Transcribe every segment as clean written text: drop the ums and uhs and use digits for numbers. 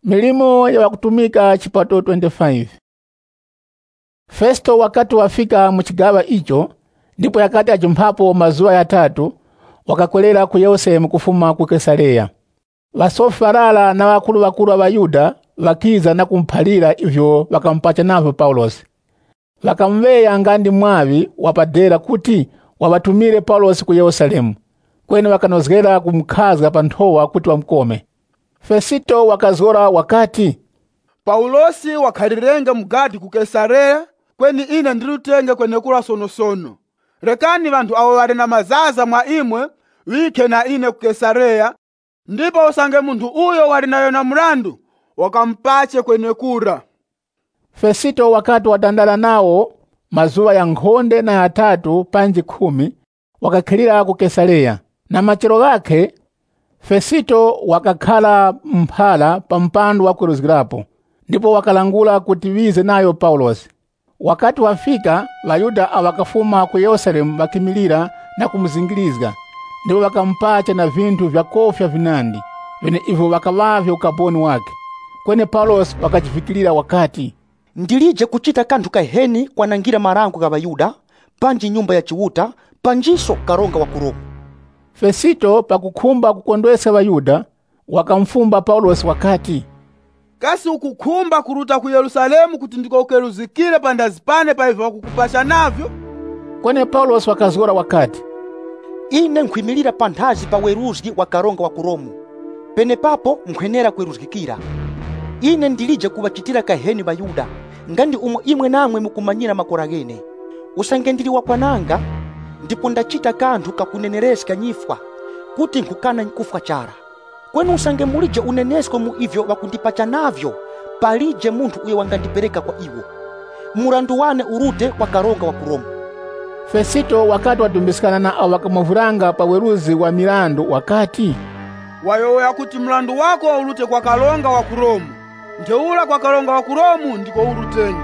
Milimo ya wakutumika chipato 25. Festo wakati wafika muchigawa icho, ndipo yakati ajumphapo mazuwa ya 3, wakakwelera ku Yerusalemu kufuma ku Kaisareya. Vasofi valala na wakulu wa Bayuda wakiza na kumphalira ivyo wakampacha navyo Paulosi. Wakamveya ngandi mwavi wapadera kuti wawatumire Paulosi ku Yerusalemu, kwene wakanozgera kumkhaza pa nthowa kuti wamkome. Fesito wakazora wakati, Paulosi wakhalirenga mugadi ku Kaisareya, kweni ine ndilutenge kwenekula sonosono. Rekani vantu awo wali na mazaza mwa imwe wike na ine ku Kaisareya, ndipo usange muntu uyo wali nayo na mulandu wakampache kwenekura. Fesito wakati watandala nawo mazuwa ya nkhonde na ya 3 panji 10 wakakhilira ku Kaisareya. Na machero gake Fesito wakakhala mphala pa mpando wa kuweruzirapo, ndipo wakalangula kuti wize nayo Paulosi. Wakati wafika, Vayuda awakafuma ku Yerusalemu wakimilira na kumuzingilizga, ndipo wakampacha na vintu vya kofya vinandi, vene ivo wakavavya ukaponi wake. Kwene Paulosi wakachifikilira wakati, ndilije kuchita kanthu kaheni kwanangira marango ka Vayuda, panji nyumba ya chiwuta, panjiso karonga wa Kuromu. Fesito pakukhumba kukondwesa Vayuda, wakamfumba Paulosi wakati, kasi ukukhumba kuruta ku Yerusalemu kuti ndikokeruzikire pandazi pane pa ivyo wakukupasha navyo? Kwene Paulosi wakazora wakati, ine nkhwimilira panthazi pa weruzgi wa karonga wa Kuromu, pene papo nkhwenera kweruzgikira. Ine ndilije kuwachitira kaheni Vayuda, ngandi umwe imwe namwe mukumanyira makora gene. Usange ndili wakwananga, ndipo ndachita kanthu kakunenereska nyifwa, kuti nkukana nkufwa chara. Kwenu usange mulije unenesko mu ivyo wakundipacha navyo, palije muntu uye wangandipereka kwa iwo. Murandu wane urute kwa karonga wa Kuromu. Fesito wakati watumbisikana na awakamavuranga pa weruzi wa milandu wakati, wayoya kuti mlandu wako urute kwa karonga wa Kuromu. Nteula kwa karonga wa Kuromu ndiko urutenge.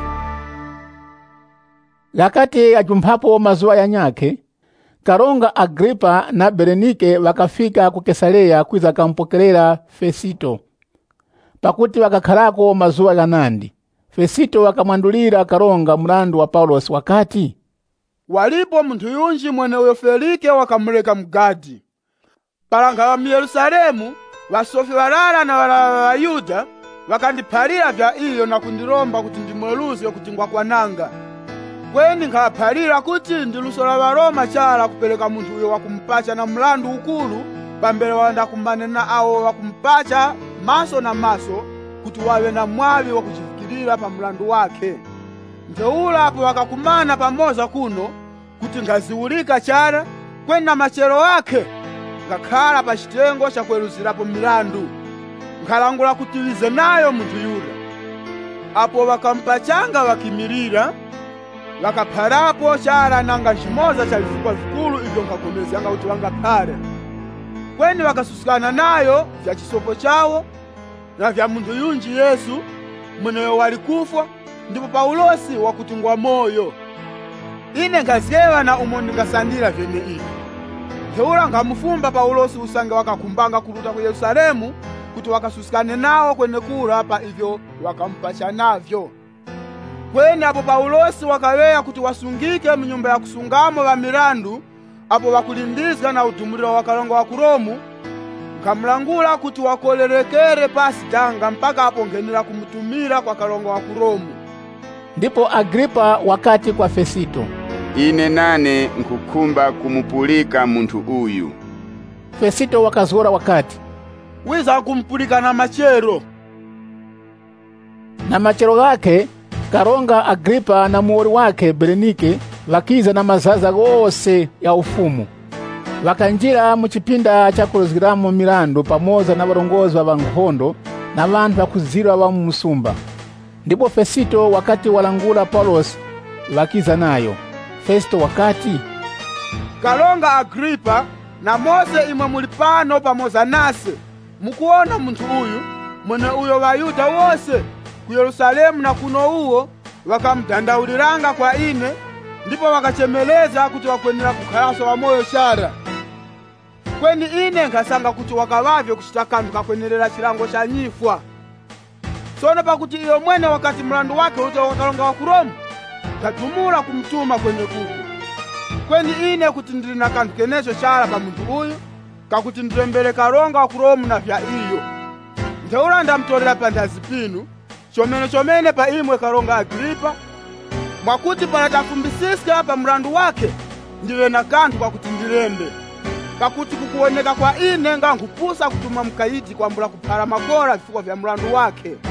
Yakati ajumphapo mazuwa ya nyake, Karonga Agripa na Berenike wakafika ku Kaisareya kwiza kampokelera Fesito, pakuti wakakhalako mazuwa ganandi. Fesito wakamwandulira Karonga mlandu wa Paulosi wakati, walipo muntu yunji mwene uyo Felike wakamuleka mugadi. Palangala mu Yerusalemu, vasofi walala na walala wa Yuda wakandiphalira vya iyo na kundilomba kuti ndimweruze kuti ngwakwananga. Kweni nkhaphalira kuti ndilusola Varoma chala kupeleka muntu uyo wakumpacha na mlandu ukulu, pambele wanda kumbanena awo wakumpacha maso na maso, kuti wawe na mwavi wakuchifikirira pa mlandu wake. Nteula apo wakakumana pamoza kuno, kuti ngaziwulika chara, kweni na machero wake ngakhala pa chitengo cha kweruzirapo milandu. Nkhalangula kuti wize nayo muntu yura. Apo wakampachanga wakimilira, wakaphalapo chara nanga chimoza cha vifukwa vikulu ivyo nkakomezi anga kuti wangaphale. Kweni wakasusikana nayo vya chisopo chawo na vya muntu yunji Yesu mweneyo walikufwa, ndipo Paulosi wakutingwa moyo. Ine ngazewa na umondi ngasandira vyene ivi. Nteula ngamufumba Paulosi usange wakakumbanga kuruta ku Yerusalemu kuti wakasusikane nawo kwenekura pa ivyo wakampacha navyo. Kweni apo Paulosi wakaweya kuti wasungike mnyumba ya kusungamo wa milandu, apo wakulindizga na utumuliro wa karonga wa Kuromu, nkamulangula kuti wakolerekere pasi danga mpaka apo ngenera kumutumira kwa karonga wa Kuromu. Ndipo Agripa wakati kwa Fesito, ine nane nkukumba kumupulika muntu uyu. Fesito wakazora wakati, wiza kumpulika na machero. Na machero gake Karonga Agripa na muori wake Berenike wakiza na mazaza gose ya ufumu. Wakanjira mu chipinda cha kuruzgiramo milandu pamoza na varongozi wa nkhondo na vantu vakuzira wa musumba. Ndipo Fesito wakati walangula Paulosi wakiza nayo. Festo wakati, Karonga Agripa na Mose imwe mulipano pamoza nase, mukuona muntu uyu mwene uyo Vayuda wose ku Yerusalemu na kuno uwo wakamdandauliranga kwa ine, ndipo wakachemeleza kuti wakwenera kukhalaso wa moyo chara. Kweni ine nkasanga kuti wakavavye kuchita kanthu kakwenerera chilango cha nyifwa. Tsono pakuti iyo mwene wakati mlandu wake uja wakalonga wa ku Roma, tatumula kumtuma kwenye kuku. Kweni ine kuti ndili na kanthu kenecho chala pa munthu uyu, kakuti ndilembere kalonga wa ku Roma na vya iyo. Ntheula ndamutolera panthazi pinu, chomene pa imwe kalonga Agripa, mwakuti pala tafumbisisika pa mlandu wake, ndiwe na kanthu kakuti ndilembe. Pakuti kukuoneka kwa ine nga nkhupusa kutuma mkaidi kwambula kuphala makola vifukwa vya mlandu wake.